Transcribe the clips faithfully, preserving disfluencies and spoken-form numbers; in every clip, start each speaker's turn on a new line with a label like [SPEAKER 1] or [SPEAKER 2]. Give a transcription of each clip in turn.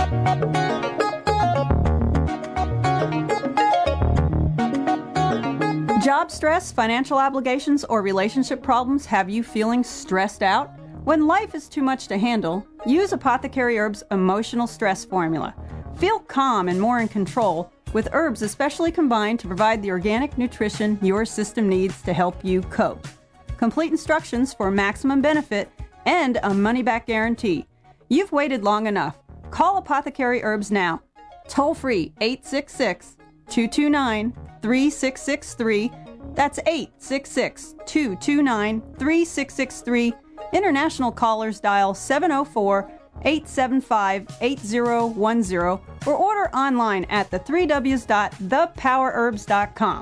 [SPEAKER 1] Job stress, financial obligations, or relationship problems have you feeling stressed out? When life is too much to handle, use Apothecary Herbs Emotional Stress Formula. Feel calm and more in control with herbs especially combined to provide the organic nutrition your system needs to help you cope. Complete instructions for maximum benefit and a money-back guarantee. You've waited long enough. Call Apothecary Herbs now. Toll free eight six six, two two nine, three six six three. That's eight six six, two two nine, three six six three. International callers dial seven oh four, eight seven five, eight oh one oh or order online at the three w's dot the power herbs dot com.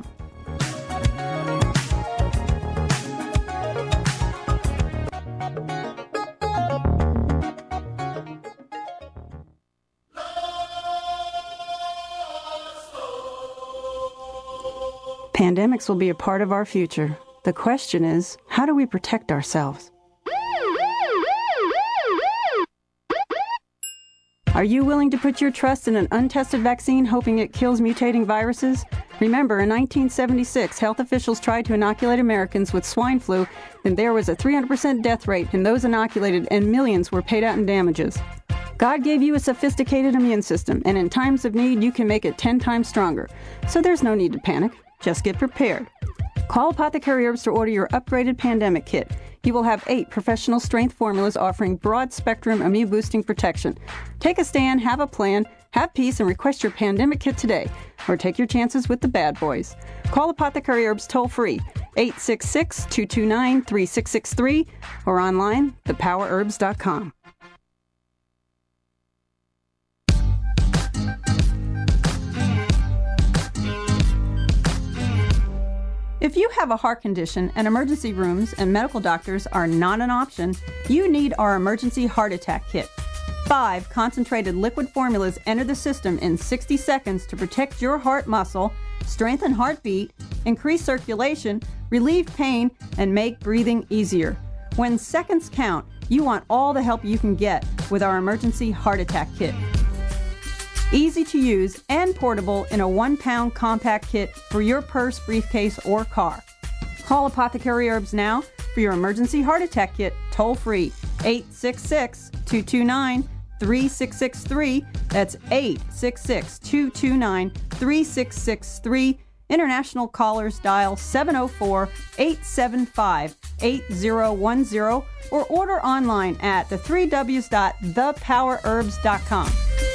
[SPEAKER 1] Pandemics will be a part of our future. The question is, how do we protect ourselves? Are you willing to put your trust in an untested vaccine hoping it kills mutating viruses? Remember, in nineteen seventy-six, health officials tried to inoculate Americans with swine flu, and there was a three hundred percent death rate in those inoculated, and millions were paid out in damages. God gave you a sophisticated immune system, and in times of need, you can make it ten times stronger. So there's no need to panic. Just get prepared. Call Apothecary Herbs to order your upgraded pandemic kit. You will have eight professional strength formulas offering broad-spectrum immune-boosting protection. Take a stand, have a plan, have peace, and request your pandemic kit today. Or take your chances with the bad boys. Call Apothecary Herbs toll-free, eight six six, two two nine, three six six three, or online, the power herbs dot com. If you have a heart condition and emergency rooms and medical doctors are not an option, you need our emergency heart attack kit. Five concentrated liquid formulas enter the system in sixty seconds to protect your heart muscle, strengthen heartbeat, increase circulation, relieve pain, and make breathing easier. When seconds count, you want all the help you can get with our emergency heart attack kit. Easy to use and portable in a one-pound compact kit for your purse, briefcase, or car. Call Apothecary Herbs now for your emergency heart attack kit toll-free, eight six six, two two nine, three six six three. That's eight six six, two two nine, three six six three. International callers dial seven oh four, eight seven five, eight oh one oh or order online at the three w's dot the power herbs dot com.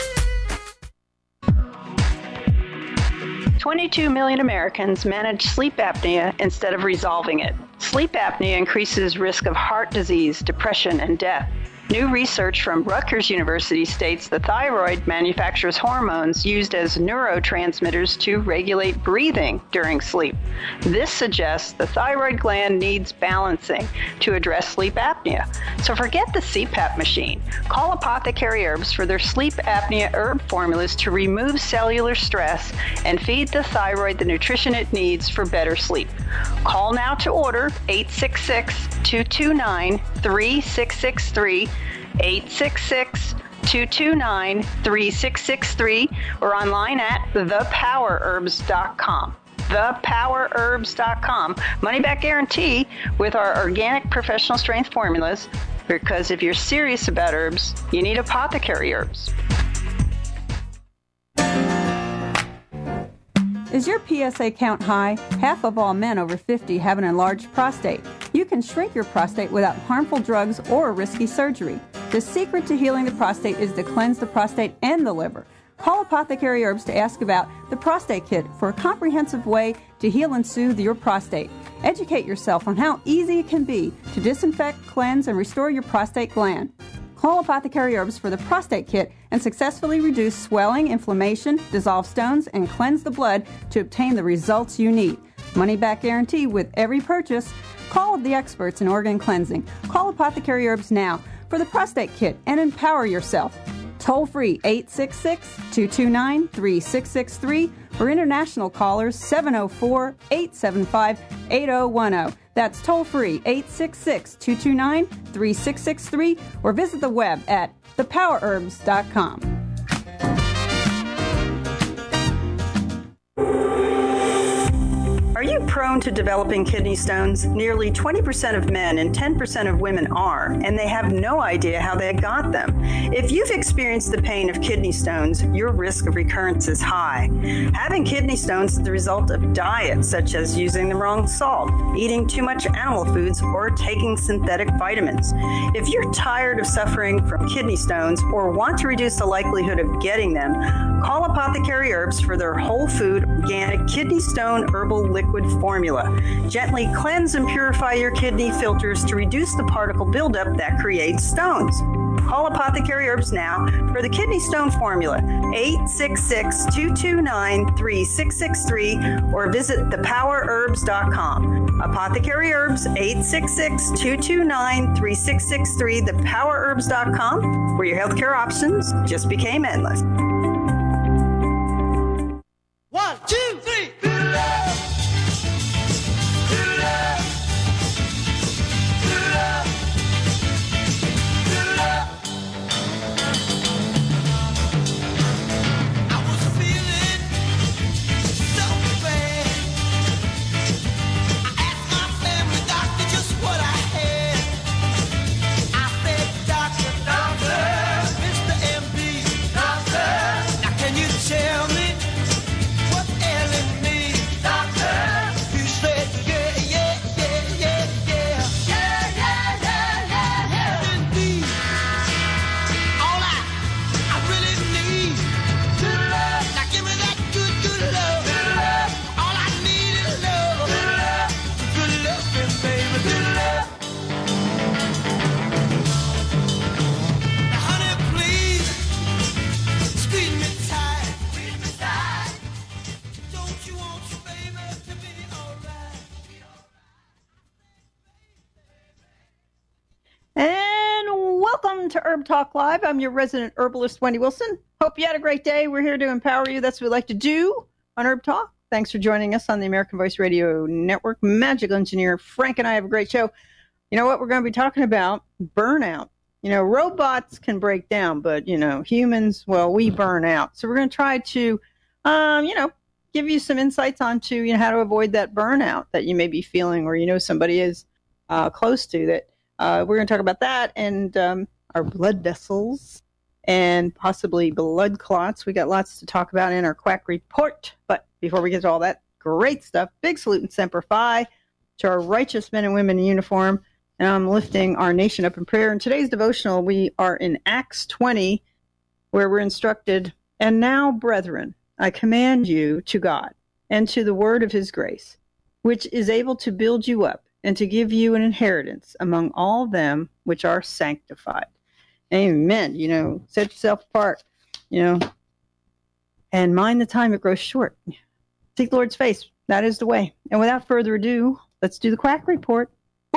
[SPEAKER 1] twenty-two million Americans manage sleep apnea instead of resolving it. Sleep apnea increases risk of heart disease, depression, and death. New research from Rutgers University states the thyroid manufactures hormones used as neurotransmitters to regulate breathing during sleep. This suggests the thyroid gland needs balancing to address sleep apnea. So forget the C PAP machine. Call Apothecary Herbs for their sleep apnea herb formulas to remove cellular stress and feed the thyroid the nutrition it needs for better sleep. Call now to order eight six six, two two nine, three six six three, eight six six, two two nine, three six six three, or online at the power herbs dot com. the power herbs dot com. Money back guarantee with our organic professional strength formulas, because if you're serious about herbs, you need Apothecary Herbs. Is your P S A count high? Half of all men over fifty have an enlarged prostate. You can shrink your prostate without harmful drugs or risky surgery. The secret to healing the prostate is to cleanse the prostate and the liver. Call Apothecary Herbs to ask about the Prostate Kit for a comprehensive way to heal and soothe your prostate. Educate yourself on how easy it can be to disinfect, cleanse, and restore your prostate gland. Call Apothecary Herbs for the Prostate Kit and successfully reduce swelling, inflammation, dissolve stones, and cleanse the blood to obtain the results you need. Money back guarantee with every purchase. Call the experts in organ cleansing. Call Apothecary Herbs now for the Prostate Kit and empower yourself. Toll free eight six six, two two nine, three six six three or international callers seven oh four, eight seven five, eight oh one oh. That's toll free eight six six, two two nine, three six six three or visit the web at the power herbs dot com. prone to developing kidney stones? Nearly twenty percent of men and ten percent of women are, and they have no idea how they got them. If you've experienced the pain of kidney stones, your risk of recurrence is high. Having kidney stones is the result of diets such as using the wrong salt, eating too much animal foods, or taking synthetic vitamins. If you're tired of suffering from kidney stones or want to reduce the likelihood of getting them, call Apothecary Herbs for their whole food, organic kidney stone herbal liquid formula. Gently cleanse and purify your kidney filters to reduce the particle buildup that creates stones. Call Apothecary Herbs now for the kidney stone formula, eight six six, two two nine, three six six three, or visit the power herbs dot com. Apothecary Herbs, eight six six, two two nine, three six six three, the power herbs dot com, where your healthcare options just became endless.
[SPEAKER 2] One, two, three. Good love. Good love. Good love. Good love. I was feeling so bad. I asked my family doctor just what I had. I said, Doctor, Doctor, Mister M D, Doctor, now can you tell me what's ailing me, Doctor? You said, yeah, yeah, yeah, yeah, yeah. Yeah, yeah, yeah, yeah, yeah. Indeed. All I, I really need, good love. Now give me that good, good love. Good love. All I need is love. Good love. Good loving, baby. Good love. Now, honey, please, squeeze me tight. Squeeze me tight. Don't you want your baby to be alright?
[SPEAKER 1] And welcome to Herb Talk Live. I'm your resident herbalist, Wendy Wilson. Hope you had a great day. We're here to empower you. That's what we like to do on Herb Talk. Thanks for joining us on the American Voice Radio Network. Magical engineer Frank and I have a great show. You know what we're going to be talking about? Burnout. You know, robots can break down, but, you know, humans, well, we burn out. So we're going to try to, um, you know, give you some insights onto, you know, how to avoid that burnout that you may be feeling, or, you know, somebody is uh, close to that. Uh, we're going to talk about that and um, our blood vessels and possibly blood clots. We got lots to talk about in our quack report. But before we get to all that great stuff, big salute and semper fi to our righteous men and women in uniform. And I'm lifting our nation up in prayer. In today's devotional, we are in Acts twenty, where we're instructed, and now, brethren, I command you to God and to the word of his grace, which is able to build you up and to give you an inheritance among all them which are sanctified. Amen. You know, set yourself apart, you know, and mind the time it grows short. Seek the Lord's face. That is the way. And without further ado, let's do the quack report.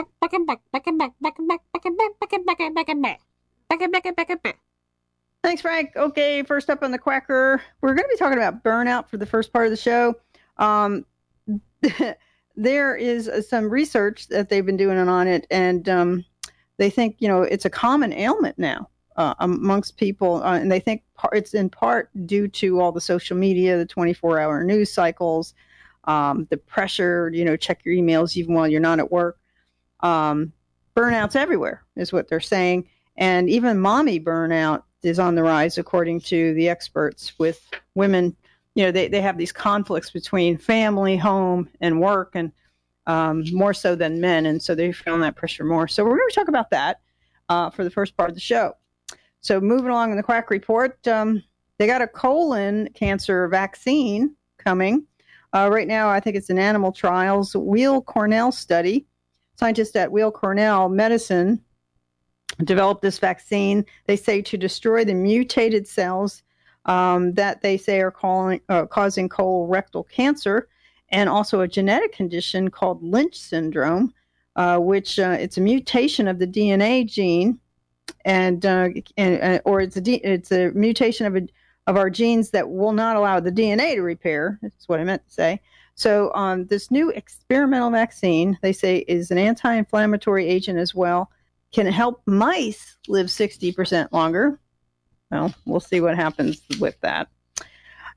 [SPEAKER 1] Thanks, Frank. Okay, first up on the quacker, we're going to be talking about burnout for the first part of the show. Um, there is some research that they've been doing on it, and um, they think, you know, it's a common ailment now uh, amongst people, uh, and they think par- it's in part due to all the social media, the twenty-four hour news cycles, um, the pressure, you know, check your emails even while you're not at work. Um, burnout's everywhere is what they're saying. And even mommy burnout is on the rise, according to the experts, with women. You know, they, they have these conflicts between family, home, and work, and um, more so than men. And so they feel that pressure more. So we're going to talk about that uh, for the first part of the show. So moving along in the quack report, um, they got a colon cancer vaccine coming. Uh, right now, I think it's in animal trials. Weill Cornell study. Scientists at Weill Cornell Medicine developed this vaccine, they say, to destroy the mutated cells um, that they say are calling, uh, causing colorectal cancer, and also a genetic condition called Lynch syndrome, uh, which uh, it's a mutation of the D N A gene, and, uh, and uh, or it's a D, it's a mutation of a, of our genes that will not allow the D N A to repair. That's what I meant to say. So um, this new experimental vaccine, they say, is an anti-inflammatory agent as well, can help mice live sixty percent longer. Well, we'll see what happens with that.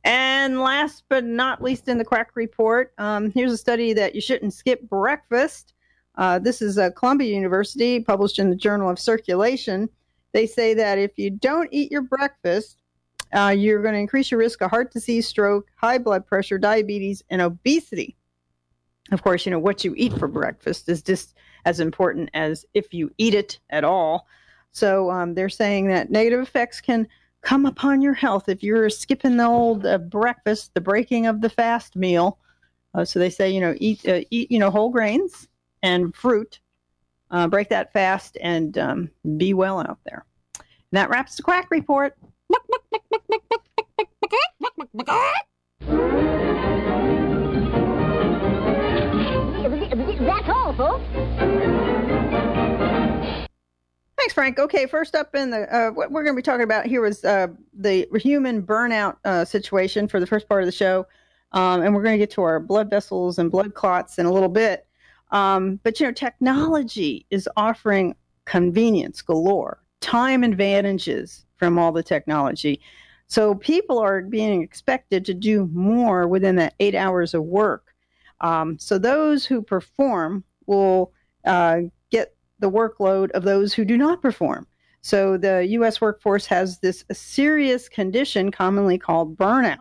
[SPEAKER 3] And last but not least in the Quack Report, um, here's a study that you shouldn't skip breakfast. Uh, this is uh, Columbia University, published in the Journal of Circulation. They say that if you don't eat your breakfast, uh, you're going to increase your risk of heart disease, stroke, high blood pressure, diabetes, and obesity. Of course, you know, what you eat for breakfast is just as important as if you eat it at all. So um, they're saying that negative effects can come upon your health if you're skipping the old uh, breakfast, the breaking of the fast meal. Uh, so they say, you know, eat, uh, eat, you know, whole grains and fruit, uh, break that fast, and um, be well out there. And that wraps the Quack Report.
[SPEAKER 4] That's all, folks.
[SPEAKER 3] Thanks, Frank. Okay, first up in the uh, what we're going to be talking about here was uh, the human burnout uh, situation for the first part of the show, um, and we're going to get to our blood vessels and blood clots in a little bit. Um, but you know, technology is offering convenience galore, time advantages from all the technology. So people are being expected to do more within that eight hours of work. Um, so those who perform will uh, get the workload of those who do not perform. So the U S workforce has this serious condition commonly called burnout.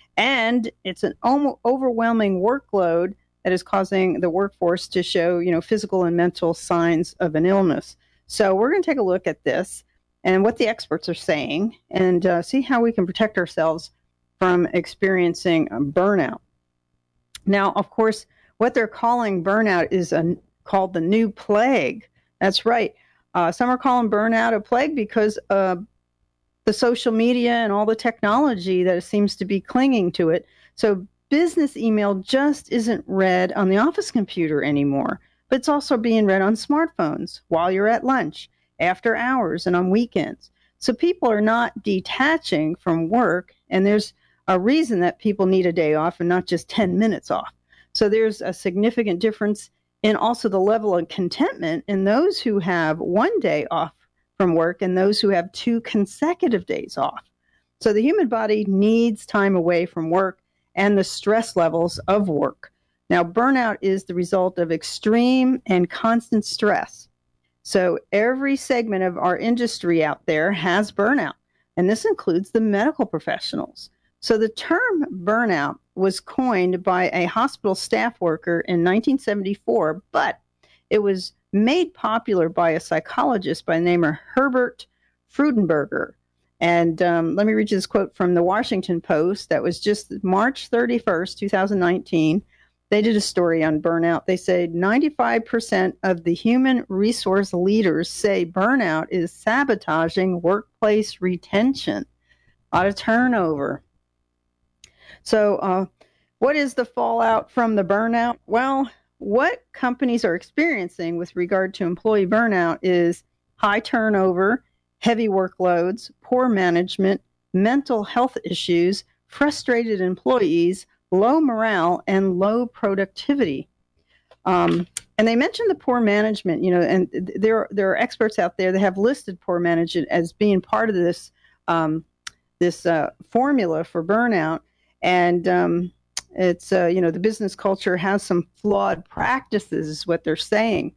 [SPEAKER 3] And it's an overwhelming workload that is causing the workforce to show, you know, physical and mental signs of an illness. So we're going to take a look at this and what the experts are saying and uh, see how we can protect ourselves from experiencing burnout. Now, of course, what they're calling burnout is a, called the new plague. That's right. Uh, some are calling burnout a plague because uh, the social media and all the technology that seems to be clinging to it. So business email just isn't read on the office computer anymore, but it's also being read on smartphones while you're at lunch, after hours, and on weekends. So people are not detaching from work, and there's a reason that people need a day off and not just ten minutes off. So there's a significant difference in also the level of contentment in those who have one day off from work and those who have two consecutive days off. So the human body needs time away from work and the stress levels of work. Now, burnout is the result of extreme and constant stress. So every segment of our industry out there has burnout, and this includes the medical professionals. So the term burnout was coined by a hospital staff worker in nineteen seventy-four, but it was made popular by a psychologist by the name of Herbert Freudenberger. And um, let me read you this quote from the Washington Post that was just March thirty-first, twenty nineteen. They did a story on burnout. They say ninety-five percent of the human resource leaders say burnout is sabotaging workplace retention. A lot of turnover. So uh, what is the fallout from the burnout? Well, what companies are experiencing with regard to employee burnout is high turnover, heavy workloads, poor management, mental health issues, frustrated employees, low morale, and low productivity. Um, and they mentioned the poor management, you know, and there, there are experts out there that have listed poor management as being part of this, um, this uh, formula for burnout. And um, it's, uh, you know, the business culture has some flawed practices, is what they're saying.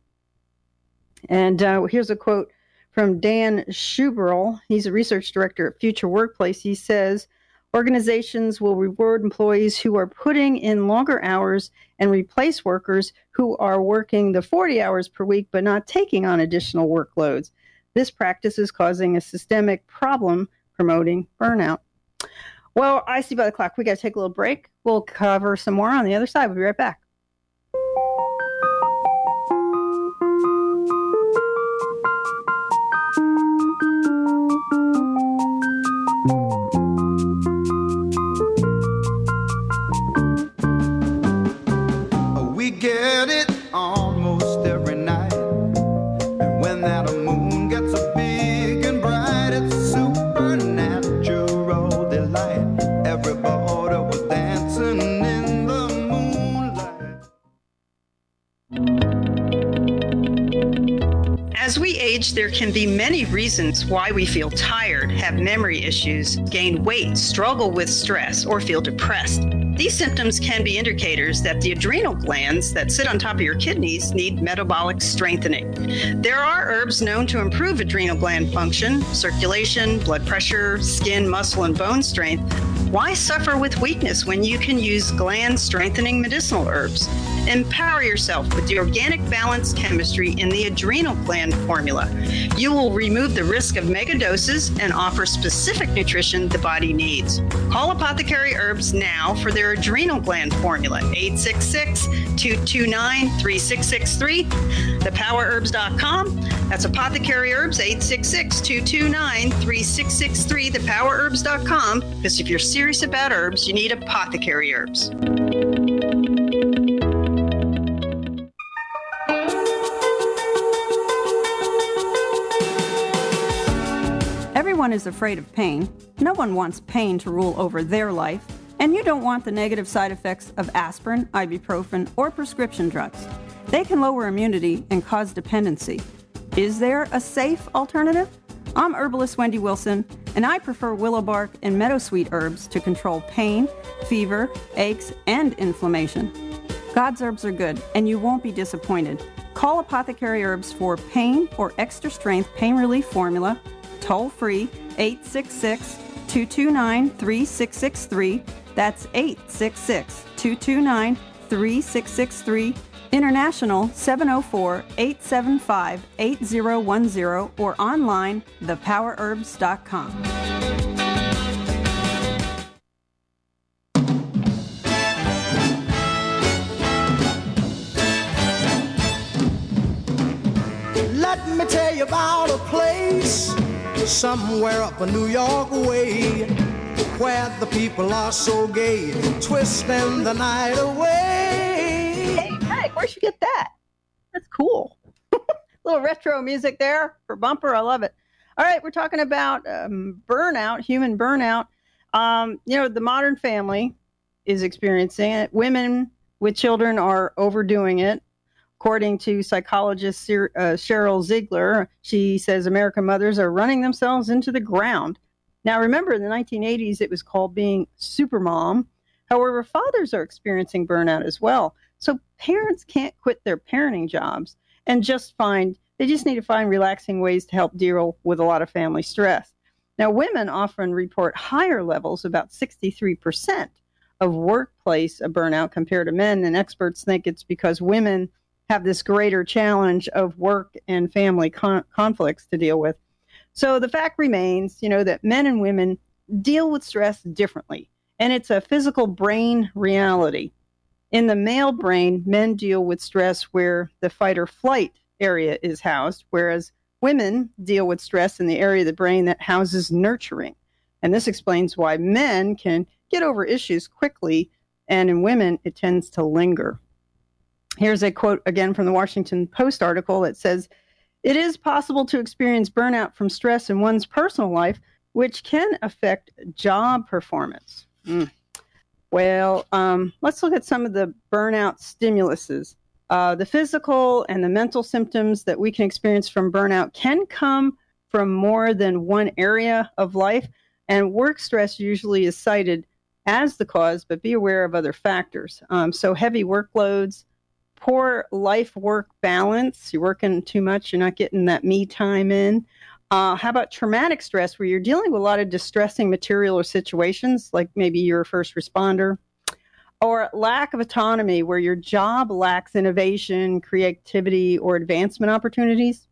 [SPEAKER 3] And uh, here's a quote from Dan Schuberl. He's a research director at Future Workplace. He says, organizations will reward employees who are putting in longer hours and replace workers who are working the forty hours per week but not taking on additional workloads. This practice is causing a systemic problem promoting burnout. Well, I see by the clock we got to take a little break. We'll cover some more on the other side. We'll be right back.
[SPEAKER 2] We get it almost every night, and when that moon gets so big and bright, it's a supernatural delight. Everybody was dancing in the moonlight.
[SPEAKER 1] acknowledge there can be many reasons why we feel tired, have memory issues, gain weight, struggle with stress, or feel depressed. These symptoms can be indicators that the adrenal glands that sit on top of your kidneys need metabolic strengthening. There are herbs known to improve adrenal gland function, circulation, blood pressure, skin, muscle, and bone strength. Why suffer with weakness when you can use gland-strengthening medicinal herbs? Empower yourself with the organic balanced chemistry in the adrenal gland formula. You will remove the risk of mega doses and offer specific nutrition the body needs. Call Apothecary Herbs now for their adrenal gland formula, eight six six, two two nine, three six six three, the power herbs dot com. That's Apothecary Herbs, eight six six, two two nine, three six six three, the power herbs dot com. Because if you're serious about herbs, you need Apothecary Herbs.
[SPEAKER 3] Everyone is afraid of pain. No one wants pain to rule over their life, and you don't want the negative side effects of aspirin, ibuprofen, or prescription drugs. They can lower immunity and cause dependency. Is there a safe alternative? I'm herbalist Wendy Wilson, and I prefer willow bark and meadowsweet herbs to control pain, fever, aches, and inflammation. God's herbs are good, and you won't be disappointed. Call Apothecary Herbs for pain or extra strength pain relief formula, toll free, eight six six, two two nine, three six six three. That's eight six six, two two nine, three six six three. International seven oh four, eight seven five, eight oh one oh or online the power herbs dot com.
[SPEAKER 2] Let me tell you about a place somewhere up a New York way, where the people are so gay, twisting the night away.
[SPEAKER 3] Hey, Frank, where'd you get that? That's cool. Little retro music there for bumper. I love it. All right, we're talking about um, burnout, human burnout. Um, you know, the modern family is experiencing it. Women with children are overdoing it. According to psychologist Ser- uh, Cheryl Ziegler, she says American mothers are running themselves into the ground. Now, remember, in the nineteen eighties, it was called being supermom. However, fathers are experiencing burnout as well. So parents can't quit their parenting jobs and just find, they just need to find relaxing ways to help deal with a lot of family stress. Now, women often report higher levels, about sixty-three percent of workplace burnout compared to men, and experts think it's because women have this greater challenge of work and family con- conflicts to deal with. So the fact remains, you know, that men and women deal with stress differently, and it's a physical brain reality. In the male brain, men deal with stress where the fight or flight area is housed, whereas women deal with stress in the area of the brain that houses nurturing. And this explains why men can get over issues quickly, and in women, it tends to linger. Here's a quote again from the Washington Post article that says, "It is possible to experience burnout from stress in one's personal life, which can affect job performance." Mm. Well, um, let's look at some of the burnout stimuluses. Uh, the physical and the mental symptoms that we can experience from burnout can come from more than one area of life, and work stress usually is cited as the cause, but be aware of other factors. Um, so heavy workloads, poor life-work balance. You're working too much. You're not getting that me time in. Uh, how about traumatic stress, where you're dealing with a lot of distressing material or situations, like maybe you're a first responder, or lack of autonomy, where your job lacks innovation, creativity, or advancement opportunities.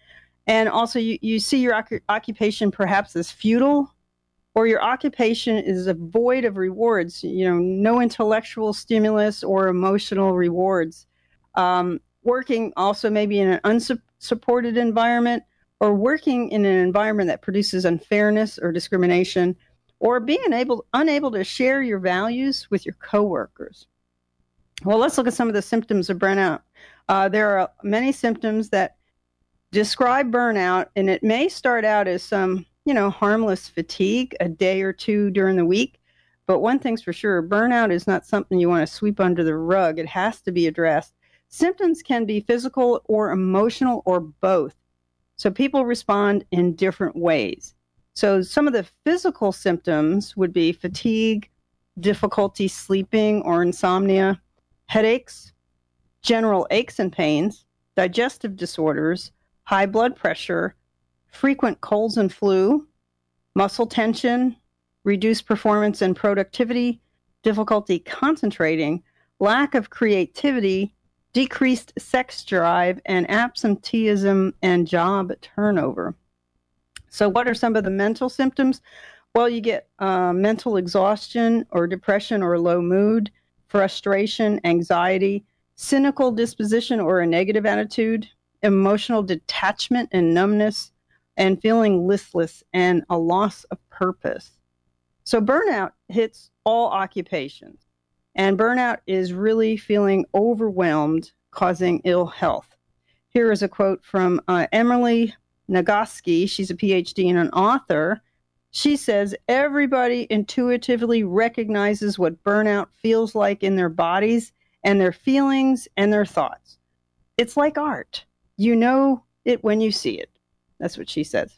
[SPEAKER 3] And also you, you see your oc- occupation perhaps as futile, or your occupation is a void of rewards, you know, no intellectual stimulus or emotional rewards. Um, working also maybe in an unsupported environment, or working in an environment that produces unfairness or discrimination, or being unable, unable to share your values with your coworkers. Well, let's look at some of the symptoms of burnout. Uh, there are many symptoms that describe burnout, and it may start out as some, you know, harmless fatigue a day or two during the week. But one thing's for sure, burnout is not something you want to sweep under the rug. It has to be addressed. Symptoms can be physical or emotional or both. So people respond in different ways. So some of the physical symptoms would be fatigue, difficulty sleeping or insomnia, headaches, general aches and pains, digestive disorders, high blood pressure, frequent colds and flu, muscle tension, reduced performance and productivity, difficulty concentrating, lack of creativity, decreased sex drive, and absenteeism and job turnover. So what are some of the mental symptoms? Well, you get uh, mental exhaustion or depression or low mood, frustration, anxiety, cynical disposition or a negative attitude, emotional detachment and numbness, and feeling listless and a loss of purpose. So burnout hits all occupations, and burnout is really feeling overwhelmed, causing ill health. Here is a quote from uh, Emily Nagoski. She's a P H D and an author. She says, everybody intuitively recognizes what burnout feels like in their bodies and their feelings and their thoughts. It's like art. You know it when you see it. That's what she says.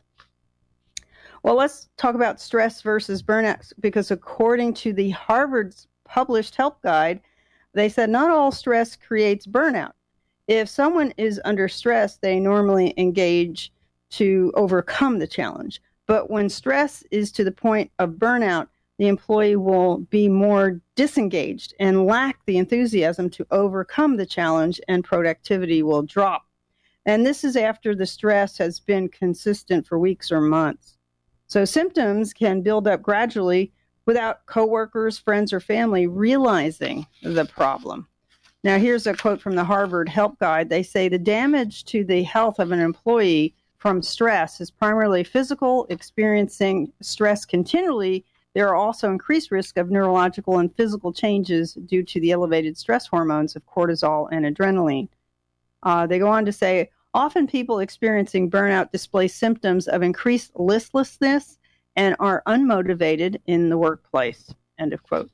[SPEAKER 3] Well, let's talk about stress versus burnout, because according to the Harvard's published help guide, they said not all stress creates burnout. If someone is under stress, they normally engage to overcome the challenge. But when stress is to the point of burnout, the employee will be more disengaged and lack the enthusiasm to overcome the challenge, and productivity will drop. And this is after the stress has been consistent for weeks or months. So symptoms can build up gradually without coworkers, friends, or family realizing the problem. Now, here's a quote from the Harvard Help Guide. They say the damage to the health of an employee from stress is primarily physical. Experiencing stress continually, there are also increased risk of neurological and physical changes due to the elevated stress hormones of cortisol and adrenaline. Uh, they go on to say, often people experiencing burnout display symptoms of increased listlessness and are unmotivated in the workplace. End of quote.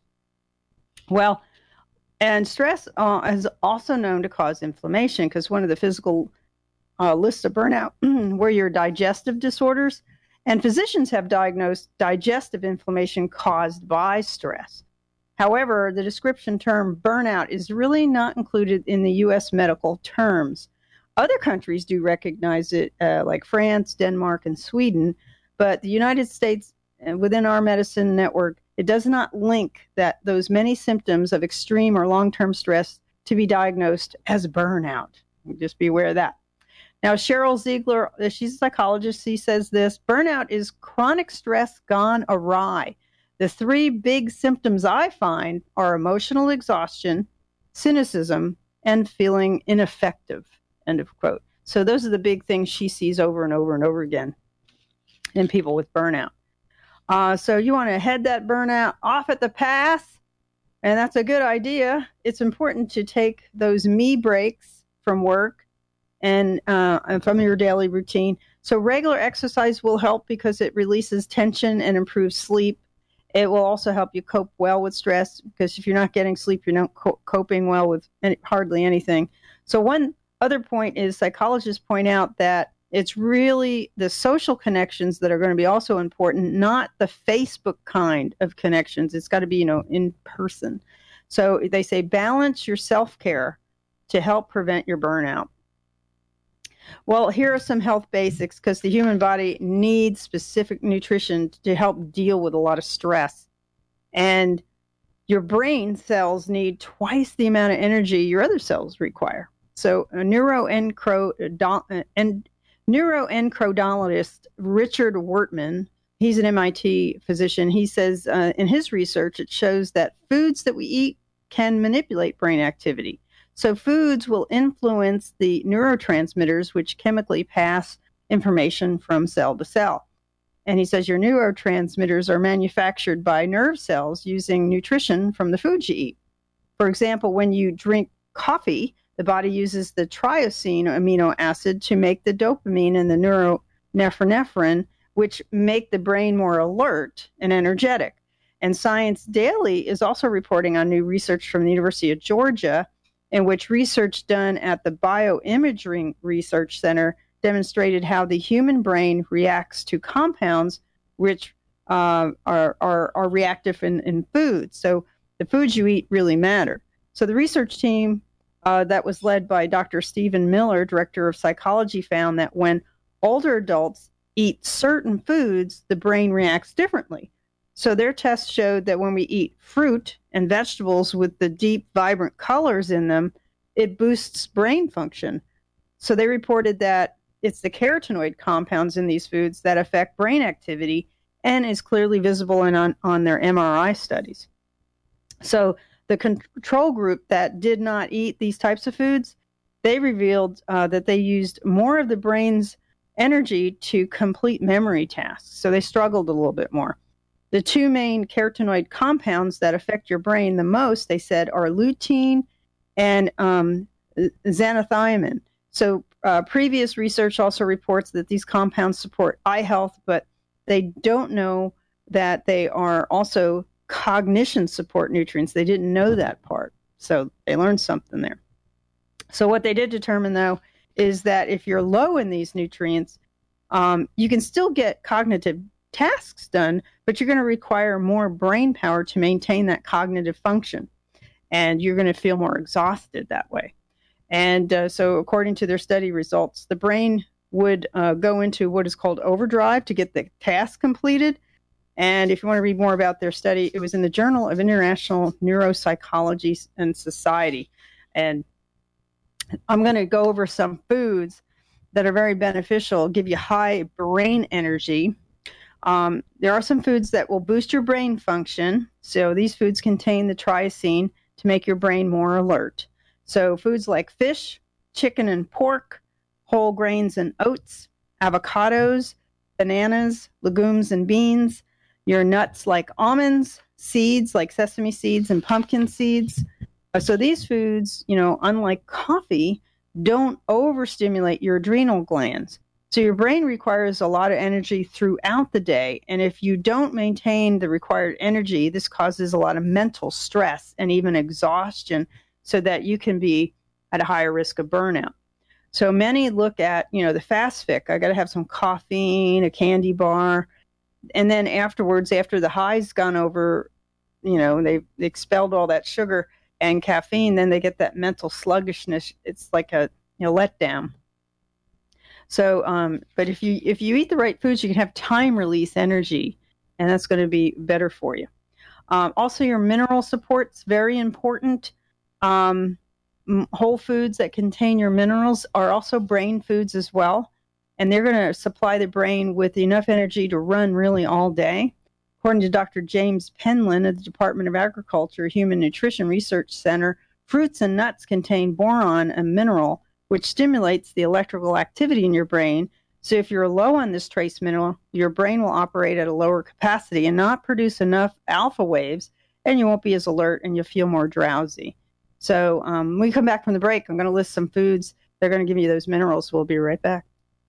[SPEAKER 3] Well, and stress uh, is also known to cause inflammation, because one of the physical uh, lists of burnout were your digestive disorders, and physicians have diagnosed digestive inflammation caused by stress. However, the description term burnout is really not included in the U S medical terms. Other countries do recognize it, uh, like France, Denmark, and Sweden, but the United States, uh, within our medicine network, it does not link that those many symptoms of extreme or long-term stress to be diagnosed as burnout. Just be aware of that. Now, Cheryl Ziegler, she's a psychologist, she says this: burnout is chronic stress gone awry. The three big symptoms I find are emotional exhaustion, cynicism, and feeling ineffective. End of quote. So those are the big things she sees over and over and over again in people with burnout. Uh, so you want to head that burnout off at the pass, and that's a good idea. It's important to take those me breaks from work and, uh, and from your daily routine. So regular exercise will help because it releases tension and improves sleep. It will also help you cope well with stress, because if you're not getting sleep, you're not co- coping well with any, hardly anything. So one other point is psychologists point out that it's really the social connections that are going to be also important, not the Facebook kind of connections. It's got to be, you know, in person. So they say balance your self-care to help prevent your burnout. Well, here are some health basics, because the human body needs specific nutrition to help deal with a lot of stress. And your brain cells need twice the amount of energy your other cells require. So a neuroendocrinologist, neuroendocrinologist Richard Wertman, he's an M I T physician. He says uh, in his research, it shows that foods that we eat can manipulate brain activity. So foods will influence the neurotransmitters, which chemically pass information from cell to cell. And he says your neurotransmitters are manufactured by nerve cells using nutrition from the foods you eat. For example, when you drink coffee, the body uses the triosine amino acid to make the dopamine and the neuronorepinephrine, which make the brain more alert and energetic. And Science Daily is also reporting on new research from the University of Georgia, in which research done at the Bioimaging Research Center demonstrated how the human brain reacts to compounds which uh, are, are, are reactive in, in food. So the foods you eat really matter. So the research team uh, that was led by Doctor Stephen Miller, director of psychology, found that when older adults eat certain foods, the brain reacts differently. So their tests showed that when we eat fruit and vegetables with the deep, vibrant colors in them, it boosts brain function. So they reported that it's the carotenoid compounds in these foods that affect brain activity and is clearly visible in, on, on their M R I studies. So the control group that did not eat these types of foods, they revealed uh, that they used more of the brain's energy to complete memory tasks. So they struggled a little bit more. The two main carotenoid compounds that affect your brain the most, they said, are lutein and um, xanthine. So uh, previous research also reports that these compounds support eye health, but they don't know that they are also cognition support nutrients. They didn't know that part. So they learned something there. So what they did determine, though, is that if you're low in these nutrients, um, you can still get cognitive tasks done, but you're going to require more brain power to maintain that cognitive function. And you're going to feel more exhausted that way. And uh, so according to their study results, the brain would uh, go into what is called overdrive to get the task completed. And if you want to read more about their study, it was in the Journal of International Neuropsychology and Society. And I'm going to go over some foods that are very beneficial, give you high brain energy. Um, there are some foods that will boost your brain function. So these foods contain the tyrosine to make your brain more alert. So foods like fish, chicken and pork, whole grains and oats, avocados, bananas, legumes and beans, your nuts like almonds, seeds like sesame seeds and pumpkin seeds. So these foods, you know, unlike coffee, don't overstimulate your adrenal glands. So your brain requires a lot of energy throughout the day. And if you don't maintain the required energy, this causes a lot of mental stress and even exhaustion so that you can be at a higher risk of burnout. So many look at, you know, the fast fix. I got to have some caffeine, a candy bar. And then afterwards, after the high's gone over, you know, they've expelled all that sugar and caffeine, then they get that mental sluggishness. It's like a, you know, letdown. So, um, but if you if you eat the right foods, you can have time release energy, and that's going to be better for you. Um, also, your mineral support's very important. Um, whole foods that contain your minerals are also brain foods as well, and they're going to supply the brain with enough energy to run really all day. According to Doctor James Penland at the Department of Agriculture Human Nutrition Research Center, fruits and nuts contain boron, a mineral which stimulates the electrical activity in your brain. So if you're low on this trace mineral, your brain will operate at a lower capacity and not produce enough alpha waves, and you won't be as alert and you'll feel more drowsy. So um, when we come back from the break, I'm going to list some foods that are going to give you those minerals. We'll be right back.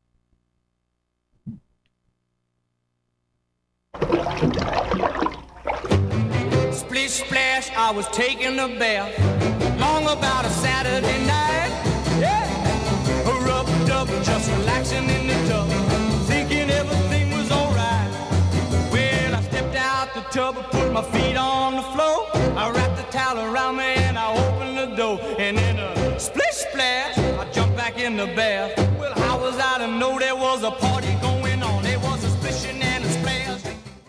[SPEAKER 2] Splish splash, I was taking a bath long about a Saturday night. Yeah, rubbed up, just relaxing in the tub, thinking everything was alright. Well, I stepped out the tub, put my feet on the floor, I wrapped the towel around me and I opened the door, and in a splish splash, I jumped back in the bath. Well, how was I to know there was a party going on? There was a splishing and a splash.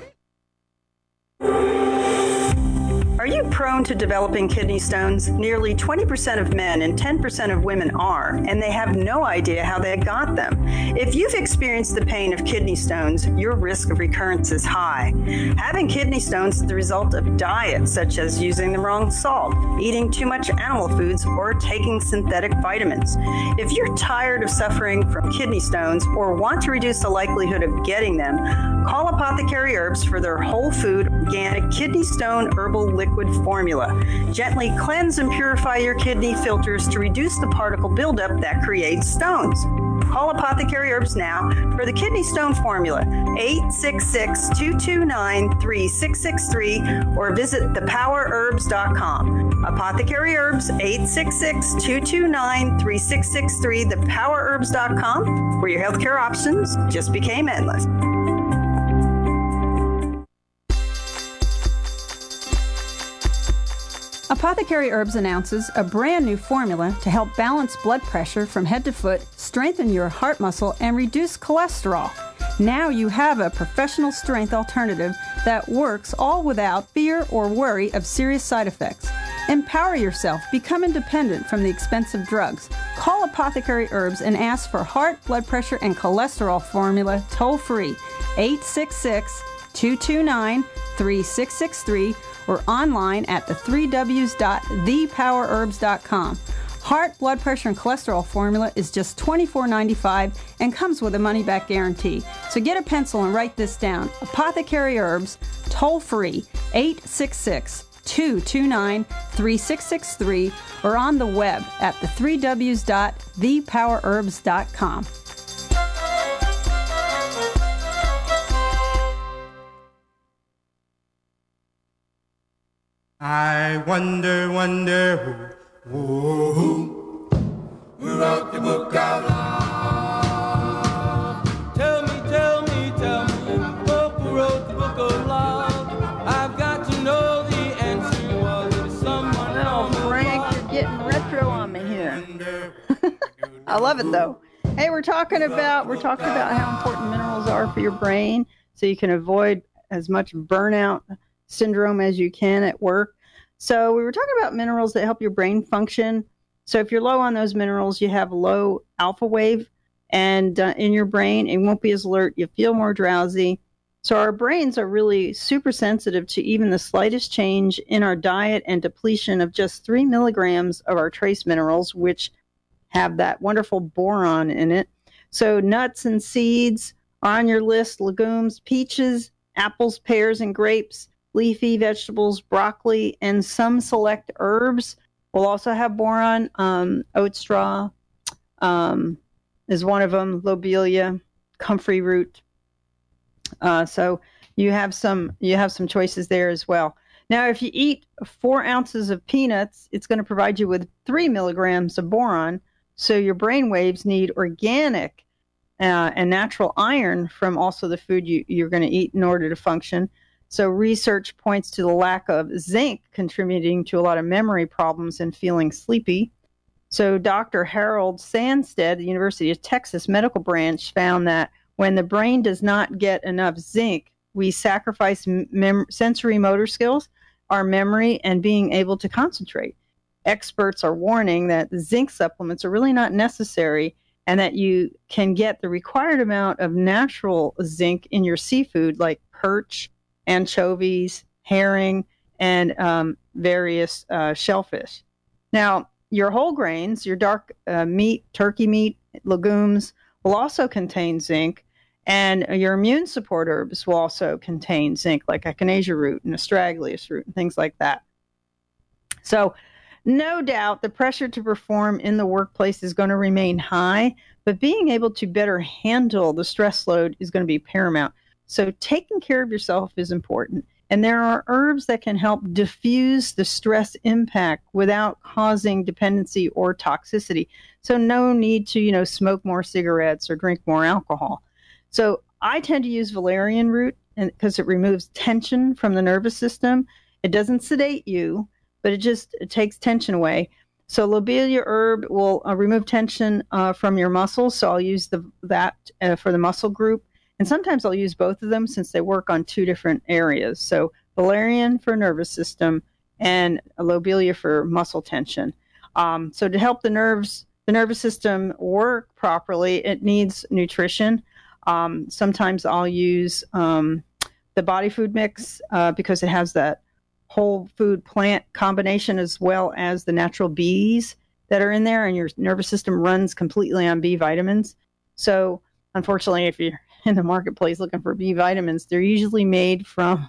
[SPEAKER 1] Are you prone to developing kidney stones? Nearly twenty percent of men and ten percent of women are, and they have no idea how they got them. If you've experienced the pain of kidney stones, your risk of recurrence is high. Having kidney stones is the result of diet, such as using the wrong salt, eating too much animal foods, or taking synthetic vitamins. If you're tired of suffering from kidney stones or want to reduce the likelihood of getting them, call Apothecary Herbs for their whole food, organic kidney stone herbal liquid formula. Gently cleanse and purify your kidney filters to reduce the particle buildup that creates stones. Call Apothecary Herbs now for the kidney stone formula, eight six six, two two nine, three six six three, or visit the power herbs dot com. Apothecary Herbs, eight six six, two two nine, three six six three, the power herbs dot com, where your healthcare options just became endless.
[SPEAKER 3] Apothecary Herbs announces a brand new formula to help balance blood pressure from head to foot, strengthen your heart muscle, and reduce cholesterol. Now you have a professional strength alternative that works all without fear or worry of serious side effects. Empower yourself. Become independent from the expensive drugs. Call Apothecary Herbs and ask for heart, blood pressure, and cholesterol formula toll-free, eight six six, two two nine, three six six three, or online at the three W's dot the power herbs dot com. Heart, blood pressure, and cholesterol formula is just twenty-four ninety-five and comes with a money-back guarantee. So get a pencil and write this down. Apothecary Herbs, toll-free, eight six six, two two nine, three six six three, or on the web at the three W's dot the power herbs dot com.
[SPEAKER 2] I wonder, wonder who, who, who, who wrote the book of love? Tell me, tell me, tell me, who wrote the book of love? I've got to know the answer. Was it someone else?
[SPEAKER 3] Oh, Frank, you're getting retro on me here. I love it though. Hey, we're talking about we're talking about how important minerals are for your brain, so you can avoid as much burnout syndrome as you can at work. So we were talking about minerals that help your brain function. So if you're low on those minerals, you have low alpha wave and uh, in your brain, it won't be as alert. You feel more drowsy. So our brains are really super sensitive to even the slightest change in our diet and depletion of just three milligrams of our trace minerals, which have that wonderful boron in it. So nuts and seeds are on your list, legumes, peaches, apples, pears, and grapes, leafy vegetables, broccoli, and some select herbs will also have boron. Um, oat straw um, is one of them, lobelia, comfrey root. Uh, so you have some you have some choices there as well. Now, if you eat four ounces of peanuts, it's going to provide you with three milligrams of boron. So your brain waves need organic uh, and natural iron from also the food you, you're going to eat in order to function. So research points to the lack of zinc contributing to a lot of memory problems and feeling sleepy. So Doctor Harold Sandstead, the University of Texas Medical Branch, found that when the brain does not get enough zinc, we sacrifice mem- sensory motor skills, our memory, and being able to concentrate. Experts are warning that zinc supplements are really not necessary and that you can get the required amount of natural zinc in your seafood like perch, anchovies, herring, and um, various uh, shellfish. Now, your whole grains, your dark uh, meat, turkey meat, legumes will also contain zinc, and your immune support herbs will also contain zinc, like echinacea root and astragalus root and things like that. So, no doubt the pressure to perform in the workplace is going to remain high, but being able to better handle the stress load is going to be paramount. So taking care of yourself is important. And there are herbs that can help diffuse the stress impact without causing dependency or toxicity. So no need to, you know, smoke more cigarettes or drink more alcohol. So I tend to use valerian root because it removes tension from the nervous system. It doesn't sedate you, but it just it takes tension away. So lobelia herb will uh, remove tension uh, from your muscles. So I'll use the that uh, for the muscle group. And sometimes I'll use both of them since they work on two different areas. So valerian for nervous system and lobelia for muscle tension. Um, so to help the nerves, the nervous system work properly, it needs nutrition. Um, sometimes I'll use um, the body food mix uh, because it has that whole food plant combination as well as the natural B's that are in there, and your nervous system runs completely on B vitamins. So unfortunately, if you're in the marketplace looking for B vitamins, they're usually made from,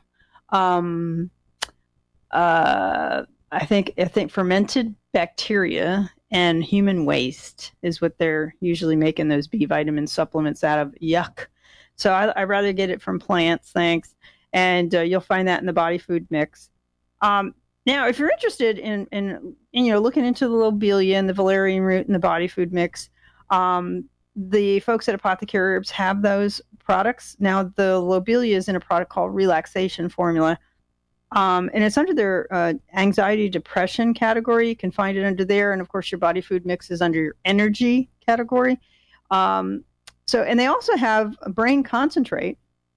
[SPEAKER 3] um, uh, I think, I think fermented bacteria, and human waste is what they're usually making those B vitamin supplements out of. Yuck. So I, I'd rather get it from plants, thanks. And uh, you'll find that in the body food mix. Um, now, if you're interested in, in, in, you know, looking into the lobelia and the valerian root and the body food mix, um, the folks at Apothecary Herbs have those products. Now, the lobelia is in a product called Relaxation Formula, um, and it's under their uh, anxiety depression category. You can find it under there, and of course, your body food mix is under your energy category. Um, so, and they also have a brain concentrate.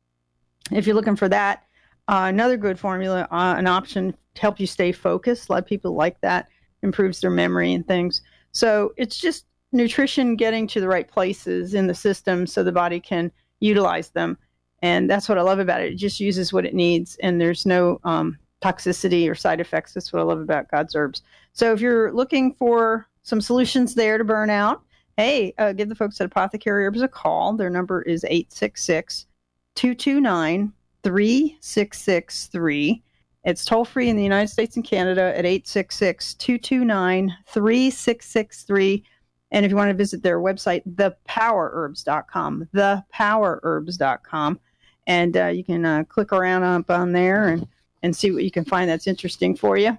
[SPEAKER 3] If you're looking for that, uh, another good formula, uh, an option to help you stay focused. A lot of people like that, improves their memory and things. So it's just nutrition getting to the right places in the system so the body can utilize them. And that's what I love about it. It just uses what it needs, and there's no um, toxicity or side effects. That's what I love about God's Herbs. So if you're looking for some solutions there to burn out, hey, uh, give the folks at Apothecary Herbs a call. Their number is eight six six, two two nine, three six six three. It's toll-free in the United States and Canada at eight six six, two two nine, three six six three. And if you want to visit their website, the power herbs dot com, the power herbs dot com. And uh, you can uh, click around up on there and, and see what you can find that's interesting for you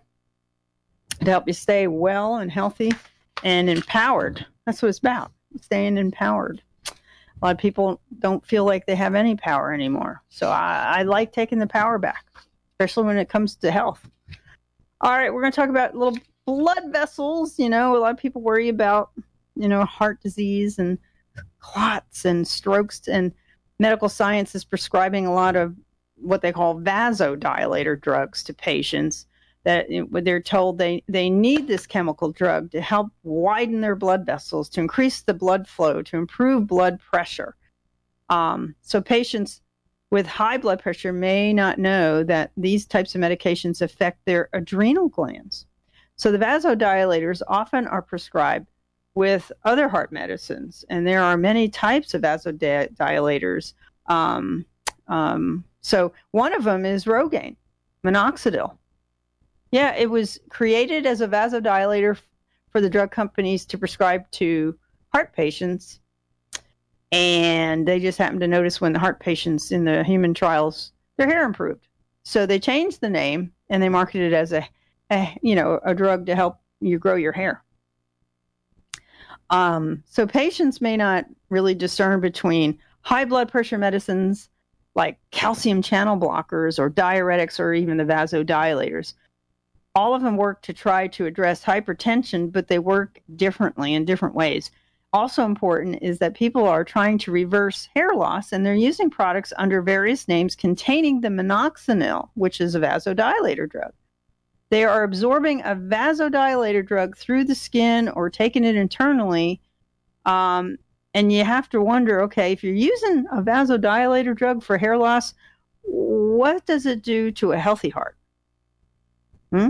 [SPEAKER 3] to help you stay well and healthy and empowered. That's what it's about, staying empowered. A lot of people don't feel like they have any power anymore. So I, I like taking the power back, especially when it comes to health. All right, we're going to talk about little blood vessels. You know, a lot of people worry about, you know, heart disease and clots and strokes, and medical science is prescribing a lot of what they call vasodilator drugs to patients that when they're told they, they need this chemical drug to help widen their blood vessels, to increase the blood flow, to improve blood pressure. Um, so patients with high blood pressure may not know that these types of medications affect their adrenal glands. So the vasodilators often are prescribed with other heart medicines, and there are many types of vasodilators. Um, um, so one of them is Rogaine, minoxidil. Yeah, it was created as a vasodilator f- for the drug companies to prescribe to heart patients, and they just happened to notice when the heart patients in the human trials, their hair improved. So they changed the name, and they marketed it as a, a you know, a drug to help you grow your hair. Um, so patients may not really discern between high blood pressure medicines like calcium channel blockers or diuretics or even the vasodilators. All of them work to try to address hypertension, but they work differently in different ways. Also important is that people are trying to reverse hair loss, and they're using products under various names containing the minoxidil, which is a vasodilator drug. They are absorbing a vasodilator drug through the skin or taking it internally. Um, and you have to wonder, okay, if you're using a vasodilator drug for hair loss, what does it do to a healthy heart? Hmm?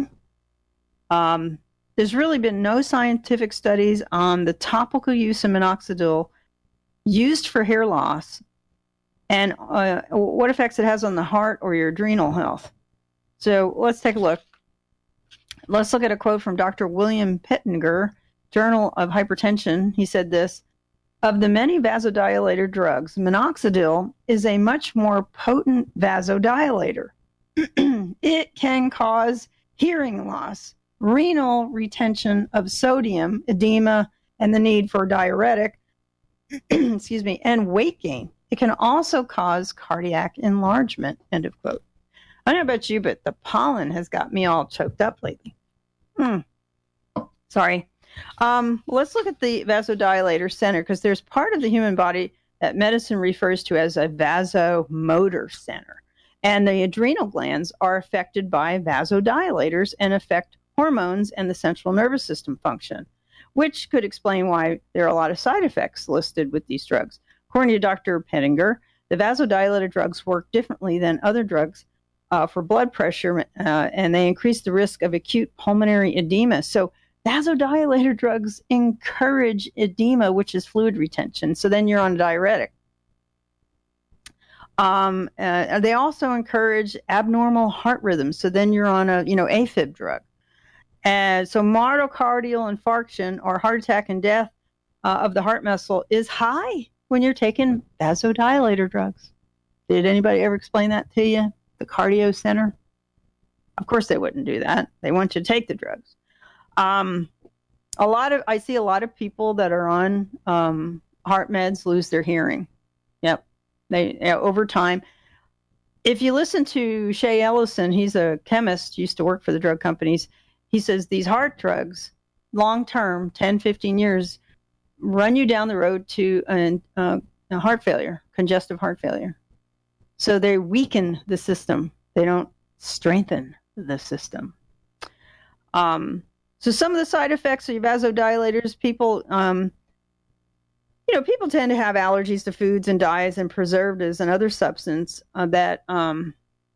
[SPEAKER 3] Um, there's really been no scientific studies on the topical use of minoxidil used for hair loss and uh, what effects it has on the heart or your adrenal health. So let's take a look. Let's look at a quote from Doctor William Pittenger, Journal of Hypertension. He said this: of the many vasodilator drugs, minoxidil is a much more potent vasodilator. It can cause hearing loss, renal retention of sodium, edema, and the need for a diuretic, excuse me, and weight gain. It can also cause cardiac enlargement, end of quote. I don't know about you, but the pollen has got me all choked up lately. Hmm. Sorry. Um, let's look at the vasodilator center, because there's part of the human body that medicine refers to as a vasomotor center. And the adrenal glands are affected by vasodilators and affect hormones and the central nervous system function, which could explain why there are a lot of side effects listed with these drugs. According to Doctor Pittenger, the vasodilator drugs work differently than other drugs uh, for blood pressure, uh, and they increase the risk of acute pulmonary edema. So vasodilator drugs encourage edema, which is fluid retention. So then you're on a diuretic. Um, uh, they also encourage abnormal heart rhythms. So then you're on a, you know, AFib drug. And so myocardial infarction or heart attack and death uh, of the heart muscle is high when you're taking vasodilator drugs. Did anybody ever explain that to you? The cardio center? Of course they wouldn't do that. They want you to take the drugs. Um, a lot of I see a lot of people that are on um, heart meds lose their hearing. Yep. They yeah, over time. If you listen to Shay Ellison, he's a chemist, used to work for the drug companies. He says these heart drugs, long term, ten, fifteen years, run you down the road to an, uh, a heart failure, congestive heart failure. So they weaken the system. They don't strengthen the system. Um, so some of the side effects of vasodilators, people, um, you know, people tend to have allergies to foods and dyes and preservatives and other substances uh, that, um,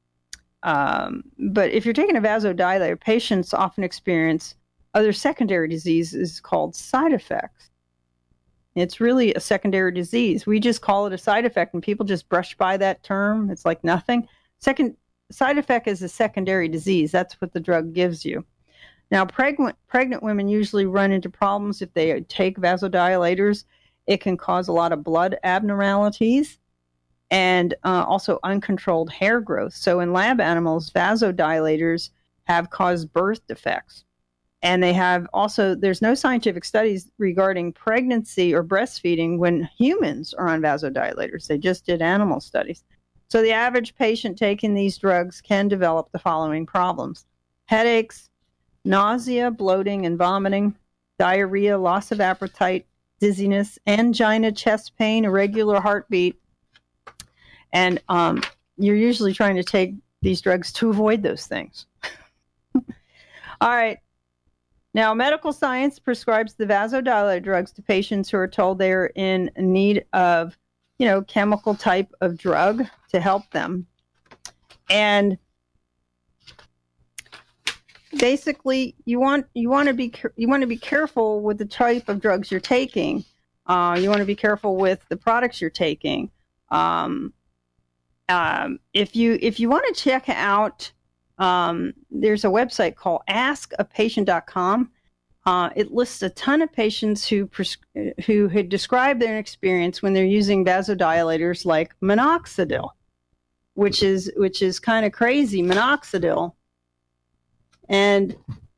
[SPEAKER 3] um, but if you're taking a vasodilator, patients often experience other secondary diseases called side effects. It's really a secondary disease. We just call it a side effect, and people just brush by that term. It's like nothing. Second side effect is a secondary disease. That's what the drug gives you. Now, pregnant pregnant women usually run into problems if they take vasodilators. It can cause a lot of blood abnormalities and uh, also uncontrolled hair growth. So in lab animals, vasodilators have caused birth defects. And they have also, there's no scientific studies regarding pregnancy or breastfeeding when humans are on vasodilators. They just did animal studies. So the average patient taking these drugs can develop the following problems: headaches, nausea, bloating and vomiting, diarrhea, loss of appetite, dizziness, angina, chest pain, irregular heartbeat. And um, you're usually trying to take these drugs to avoid those things. All right. Now, medical science prescribes the vasodilator drugs to patients who are told they're in need of, you know, chemical type of drug to help them. And basically, you want you want to be you want to be careful with the type of drugs you're taking. Uh, you want to be careful with the products you're taking. Um, um, if you if you want to check out. Um, there's a website called ask a patient dot com. Uh, it lists a ton of patients who pres- who had described their experience when they're using vasodilators like minoxidil, which is which is kind of crazy. Minoxidil, and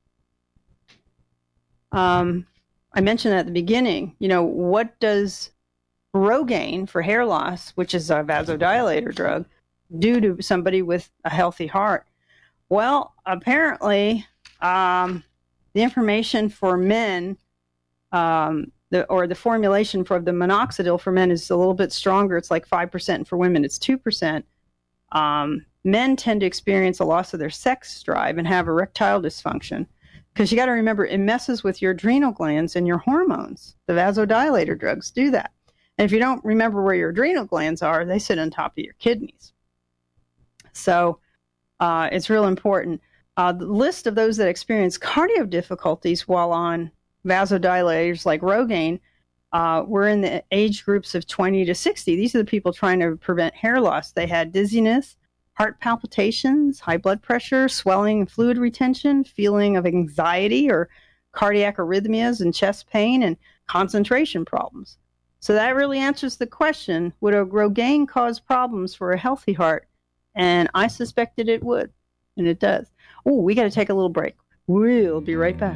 [SPEAKER 3] um, I mentioned at the beginning. You know, what does Rogaine for hair loss, which is a vasodilator drug, do to somebody with a healthy heart? Well, apparently, um, the information for men, um, the, or the formulation for the minoxidil for men is a little bit stronger. It's like five percent. For women, it's two percent. Um, men tend to experience a loss of their sex drive and have erectile dysfunction. Because you got to remember, it messes with your adrenal glands and your hormones. The vasodilator drugs do that. And if you don't remember where your adrenal glands are, they sit on top of your kidneys. So... Uh, it's real important. Uh, the list of those that experience cardio difficulties while on vasodilators like Rogaine uh, were in the age groups of twenty to sixty. These are the people trying to prevent hair loss. They had dizziness, heart palpitations, high blood pressure, swelling and fluid retention, feeling of anxiety or cardiac arrhythmias and chest pain, and concentration problems. So that really answers the question, would a Rogaine cause problems for a healthy heart? And I suspected it would, and it does. Oh, we got to take a little break. We'll be right back.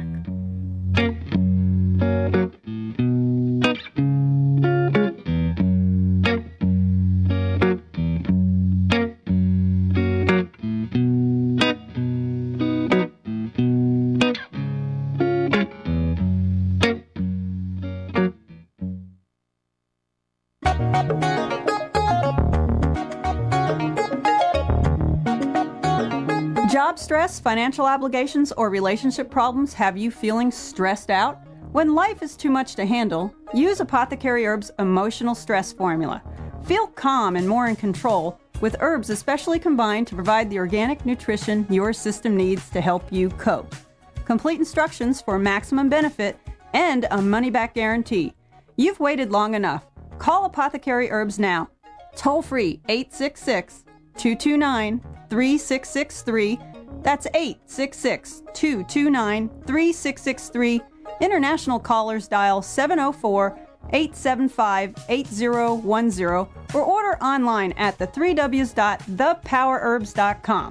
[SPEAKER 4] Job stress, financial obligations, or relationship problems have you feeling stressed out? When life is too much to handle, use Apothecary Herbs' Emotional Stress Formula. Feel calm and more in control with herbs especially combined to provide the organic nutrition your system needs to help you cope. Complete instructions for maximum benefit and a money-back guarantee. You've waited long enough. Call Apothecary Herbs now. Toll free eight six six, two two nine, three six six three That's eight six six, two two nine, three six six three. International callers dial seven oh four, eight seven five, eight oh one oh or order online at the three w's dot the power herbs dot com.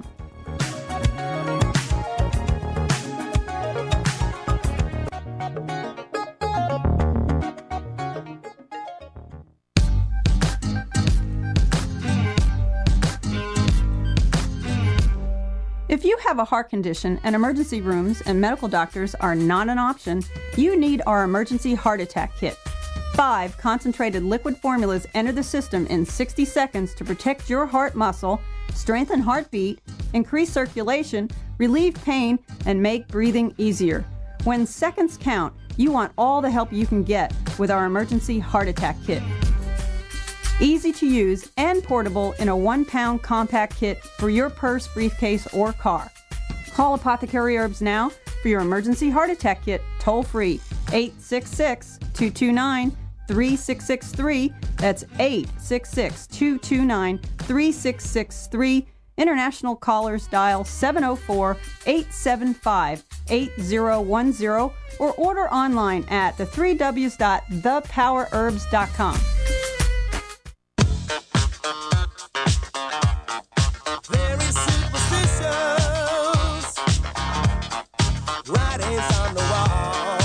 [SPEAKER 4] If you have a heart condition and emergency rooms and medical doctors are not an option, you need our emergency heart attack kit. Five concentrated liquid formulas enter the system in sixty seconds to protect your heart muscle, strengthen heartbeat, increase circulation, relieve pain, and make breathing easier. When seconds count, you want all the help you can get with our emergency heart attack kit. Easy to use and portable in a one-pound compact kit for your purse, briefcase, or car. Call Apothecary Herbs now for your emergency heart attack kit toll-free, eight six six, two two nine, three six six three. That's eight six six, two two nine, three six six three. International callers dial seven oh four, eight seven five, eight oh one oh or order online at the three w's dot the power herbs dot com.
[SPEAKER 2] Very superstitious, writings on the wall.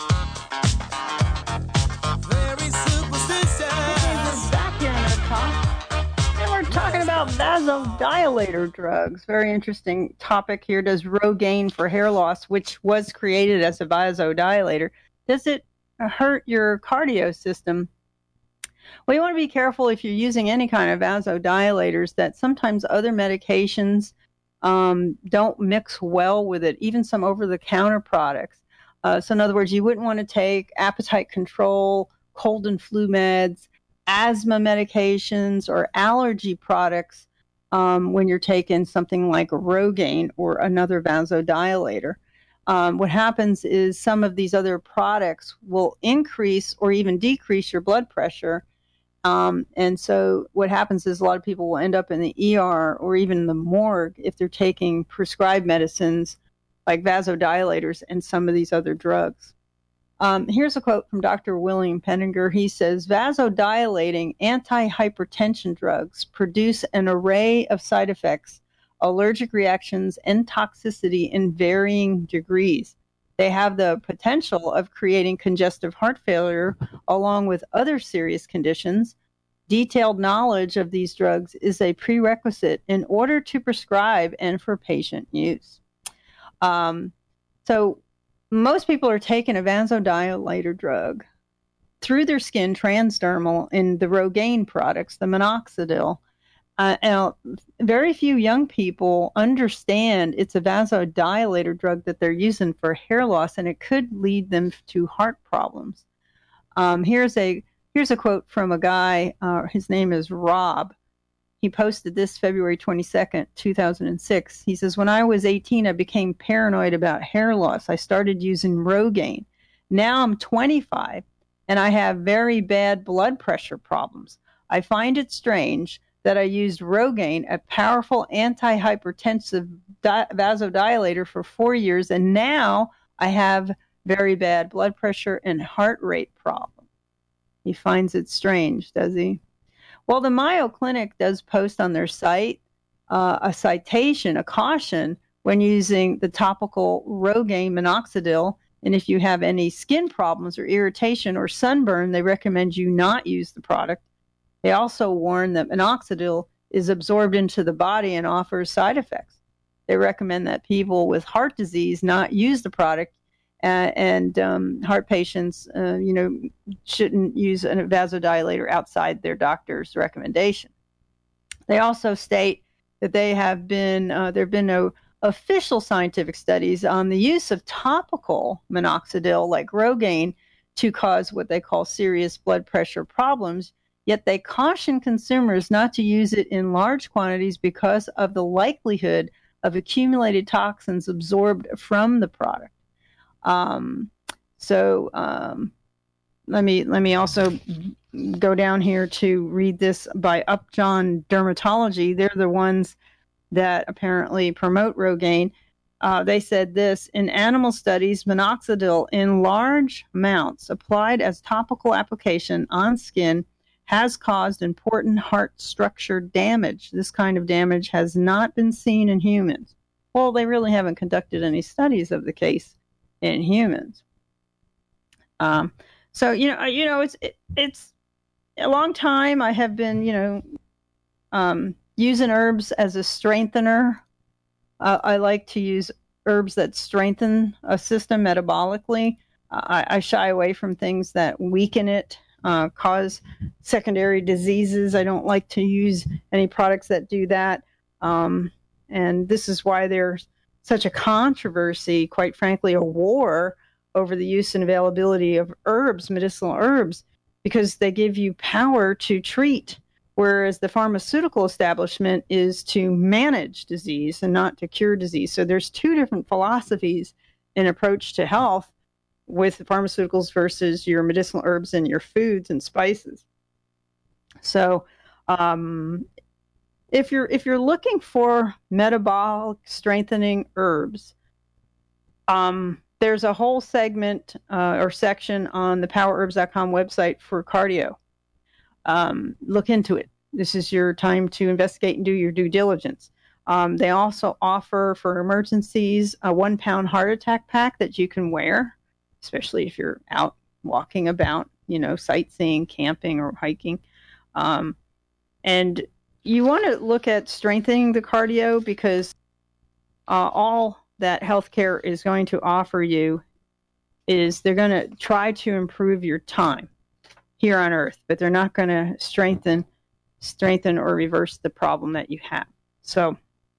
[SPEAKER 2] Very superstitious.
[SPEAKER 3] Back here in our talk, and we're talking about vasodilator drugs. Very interesting topic here. Does Rogaine for hair loss, which was created as a vasodilator, does it hurt your cardio system? Well, you want to be careful if you're using any kind of vasodilators that sometimes other medications um, don't mix well with it, even some over-the-counter products. Uh, so in other words, you wouldn't want to take appetite control, cold and flu meds, asthma medications, or allergy products um, when you're taking something like Rogaine or another vasodilator. Um, what happens is some of these other products will increase or even decrease your blood pressure. Um, and so what happens is a lot of people will end up in the E R or even in the morgue if they're taking prescribed medicines like vasodilators and some of these other drugs. Um, here's a quote from Doctor William Penninger. He says, vasodilating antihypertension drugs produce an array of side effects, allergic reactions, and toxicity in varying degrees. They have the potential of creating congestive heart failure along with other serious conditions. Detailed knowledge of these drugs is a prerequisite in order to prescribe and for patient use. Um, so most people are taking a vasodilator drug through their skin transdermal in the Rogaine products, the minoxidil. Uh, and very few young people understand it's a vasodilator drug that they're using for hair loss, and it could lead them to heart problems. Um, here's a here's a quote from a guy. Uh, his name is Rob. He posted this February twenty-second, two thousand six. He says, when I was eighteen, I became paranoid about hair loss. I started using Rogaine. Now I'm twenty-five, and I have very bad blood pressure problems. I find it strange that I used Rogaine, a powerful antihypertensive di- vasodilator, for four years, and now I have very bad blood pressure and heart rate problems. He finds it strange, does he? Well, the Mayo Clinic does post on their site uh, a citation, a caution, when using the topical Rogaine minoxidil, and if you have any skin problems or irritation or sunburn, they recommend you not use the product. They also warn that minoxidil is absorbed into the body and offers side effects. They recommend that people with heart disease not use the product, uh, and um, heart patients, uh, you know, shouldn't use a vasodilator outside their doctor's recommendation. They also state that they have been uh, there have been no official scientific studies on the use of topical minoxidil like Rogaine to cause what they call serious blood pressure problems. Yet they caution consumers not to use it in large quantities because of the likelihood of accumulated toxins absorbed from the product. Um, so um, let me let me also go down here to read this by Upjohn Dermatology. They're the ones that apparently promote Rogaine. Uh, they said this: in animal studies, minoxidil in large amounts applied as topical application on skin has caused important heart structure damage. This kind of damage has not been seen in humans. Well, they really haven't conducted any studies of the case in humans. Um, so, you know, you know, it's it, it's a long time I have been, you know, um, using herbs as a strengthener. Uh, I like to use herbs that strengthen a system metabolically. I, I shy away from things that weaken it, uh, cause secondary diseases. I don't like to use any products that do that. Um, and this is why there's such a controversy, quite frankly, a war over the use and availability of herbs, medicinal herbs, because they give you power to treat, whereas the pharmaceutical establishment is to manage disease and not to cure disease. So there's two different philosophies in approach to health with pharmaceuticals versus your medicinal herbs and your foods and spices. So um, if you're if you're looking for metabolic strengthening herbs, um, there's a whole segment uh, or section on the power herbs dot com website for cardio. Um, look into it. This is your time to investigate and do your due diligence. Um, they also offer for emergencies a one pound heart attack pack that you can wear, especially if you're out walking about, you know, sightseeing, camping, or hiking. Um, and you want to look at strengthening the cardio because uh, all that healthcare is going to offer you is they're going to try to improve your time here on Earth, but they're not going to strengthen, strengthen or reverse the problem that you have. So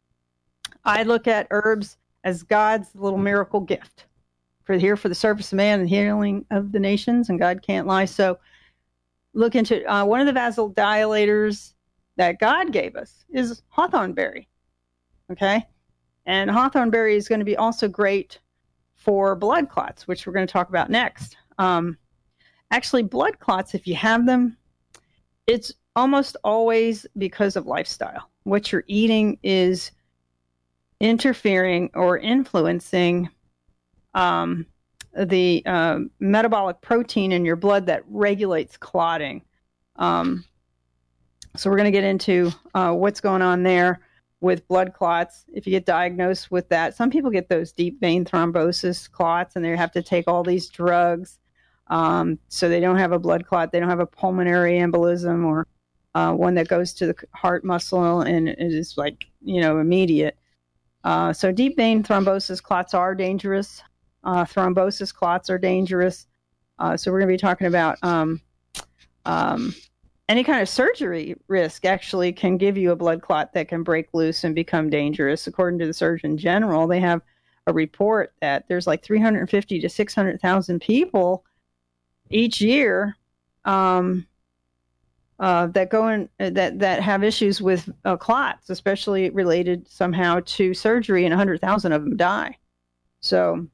[SPEAKER 3] I look at herbs as God's little miracle gift for here for the service of man and healing of the nations, and God can't lie. So look into uh, one of the vasodilators that God gave us is hawthorn berry. Okay, and hawthorn berry is going to be also great for blood clots, which we're going to talk about next. Um, actually, blood clots, if you have them, it's almost always because of lifestyle. What you're eating is interfering or influencing um, the uh, metabolic protein in your blood that regulates clotting. Um, so we're going to get into uh, what's going on there with blood clots. If you get diagnosed with that, some people get those deep vein thrombosis clots and they have to take all these drugs. Um, so they don't have a blood clot. They don't have a pulmonary embolism or uh, one that goes to the heart muscle and it is like, you know, immediate. Uh, so deep vein thrombosis clots are dangerous. Uh, thrombosis clots are dangerous. Uh, so we're going to be talking about um, um, any kind of surgery risk actually can give you a blood clot that can break loose and become dangerous. According to the Surgeon General, they have a report that there's like three hundred fifty to six hundred thousand people each year um, uh, that go in uh, that that have issues with uh, clots, especially related somehow to surgery, and one hundred thousand of them die. So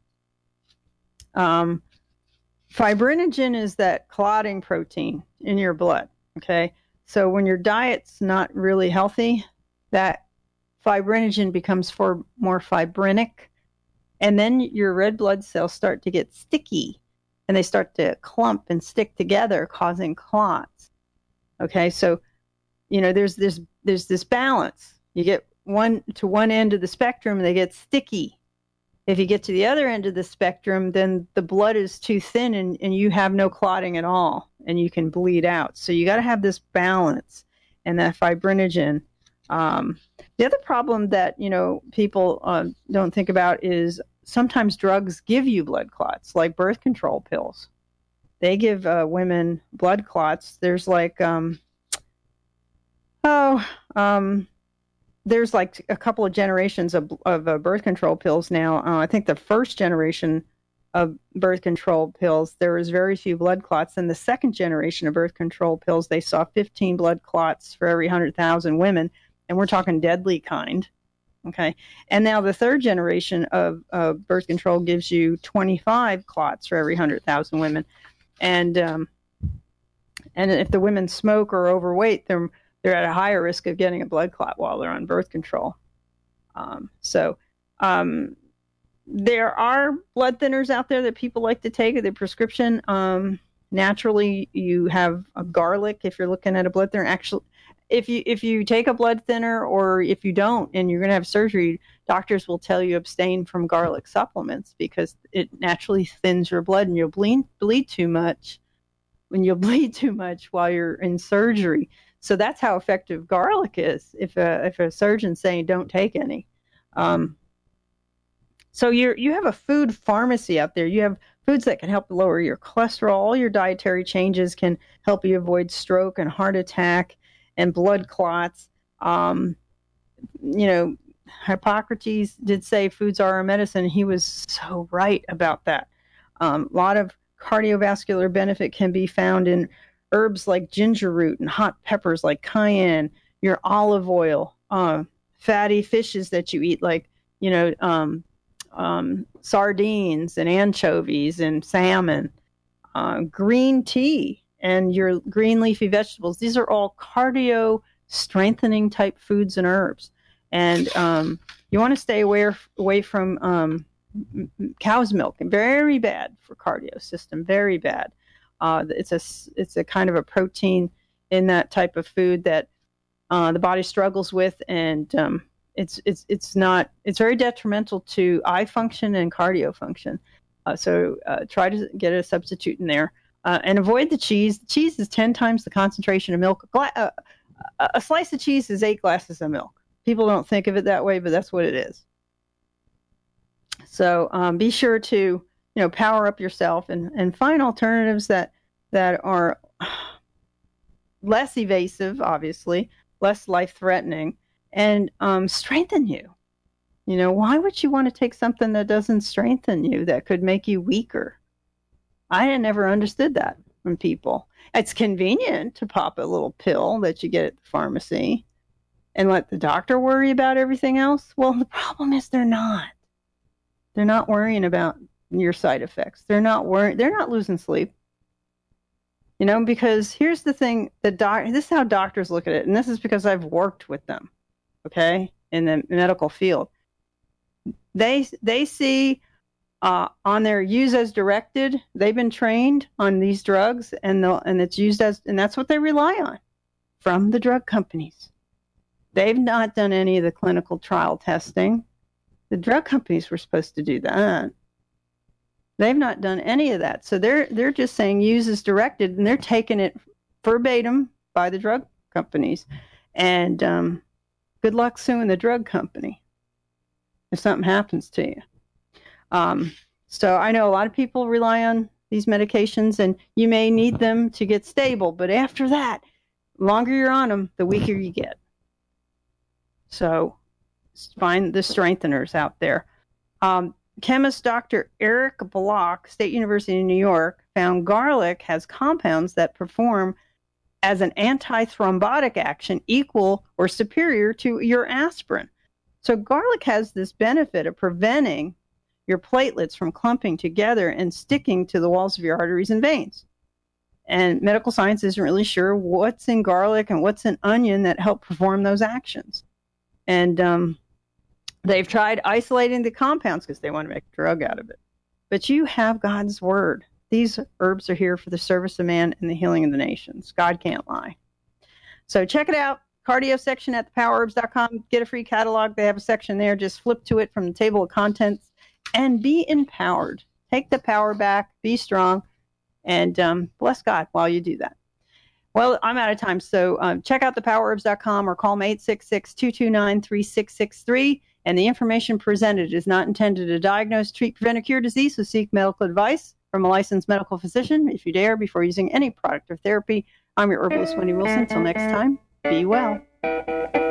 [SPEAKER 3] um, fibrinogen is that clotting protein in your blood. Okay, so when your diet's not really healthy, that fibrinogen becomes for more fibrinic, and then your red blood cells start to get sticky, and they start to clump and stick together, causing clots. Okay, so you know there's this there's this balance. You get one to one end of the spectrum, and they get sticky. If you get to the other end of the spectrum, then the blood is too thin and, and you have no clotting at all and you can bleed out. So you got to have this balance and that fibrinogen. Um, the other problem that, you know, people uh, don't think about is sometimes drugs give you blood clots, like birth control pills. They give uh, women blood clots. There's like, um, oh, um, there's like a couple of generations of, of uh, birth control pills now. Uh, I think the first generation of birth control pills, there was very few blood clots. And the second generation of birth control pills, they saw fifteen blood clots for every one hundred thousand women. And we're talking deadly kind. Okay. And now the third generation of uh, birth control gives you twenty-five clots for every one hundred thousand women. And, um, and if the women smoke or overweight, they're they're at a higher risk of getting a blood clot while they're on birth control. Um, so um, there are blood thinners out there that people like to take. Their prescription. Um, naturally, you have a garlic if you're looking at a blood thinner. Actually, if you if you take a blood thinner, or if you don't and you're going to have surgery, doctors will tell you abstain from garlic supplements because it naturally thins your blood and you'll bleed bleed too much when you'll bleed too much while you're in surgery. So that's how effective garlic is. If a if a surgeon's saying don't take any, um, so you you have a food pharmacy out there. You have foods that can help lower your cholesterol. All your dietary changes can help you avoid stroke and heart attack and blood clots. Um, you know, Hippocrates did say foods are our medicine. He was so right about that. Um, a lot of cardiovascular benefit can be found in herbs like ginger root and hot peppers like cayenne, your olive oil, uh, fatty fishes that you eat like, you know, um, um, sardines and anchovies and salmon, uh, green tea and your green leafy vegetables. These are all cardio strengthening type foods and herbs. And um, you want to stay away, away from um, cow's milk. Very bad for cardio system, very bad. Uh, it's a it's a kind of a protein in that type of food that uh, the body struggles with, and um, it's it's it's not it's very detrimental to eye function and cardio function. Uh, so uh, try to get a substitute in there, uh, and avoid the cheese. The cheese is ten times the concentration of milk. A, gla- uh, a slice of cheese is eight glasses of milk. People don't think of it that way, but that's what it is. So um, be sure to, you know, power up yourself and, and find alternatives that that are less evasive, obviously, less life-threatening, and um, strengthen you. You know, why would you want to take something that doesn't strengthen you, that could make you weaker? I never understood that from people. It's convenient to pop a little pill that you get at the pharmacy and let the doctor worry about everything else. Well, the problem is they're not. They're not worrying about your side effects. They're not worrying. They're not losing sleep. You know, because here's the thing: the doc. This is how doctors look at it, and this is because I've worked with them. Okay, in the medical field, they they see uh, on their use as directed. They've been trained on these drugs, and the and it's used as, and that's what they rely on from the drug companies. They've not done any of the clinical trial testing. The drug companies were supposed to do that. They've not done any of that. So they're they're just saying use as directed, and they're taking it verbatim by the drug companies. And um, good luck suing the drug company if something happens to you. Um, so I know a lot of people rely on these medications, and you may need them to get stable. But after that, the longer you're on them, the weaker you get. So find the strengtheners out there. Um, chemist Doctor Eric Block, State University of New York, found garlic has compounds that perform as an antithrombotic action equal or superior to your aspirin. So garlic has this benefit of preventing your platelets from clumping together and sticking to the walls of your arteries and veins. And medical science isn't really sure what's in garlic and what's in onion that help perform those actions. And um, they've tried isolating the compounds because they want to make a drug out of it. But you have God's word. These herbs are here for the service of man and the healing of the nations. God can't lie. So check it out. Cardio section at the power herbs dot com. Get a free catalog. They have a section there. Just flip to it from the table of contents and be empowered. Take the power back. Be strong. And um, bless God while you do that. Well, I'm out of time, so um, check out the power herbs dot com or call me eight six six, two two nine, three six six three. And the information presented is not intended to diagnose, treat, prevent, or cure disease, so seek medical advice from a licensed medical physician if you dare before using any product or therapy. I'm your herbalist, Wendy Wilson. Until next time, be well.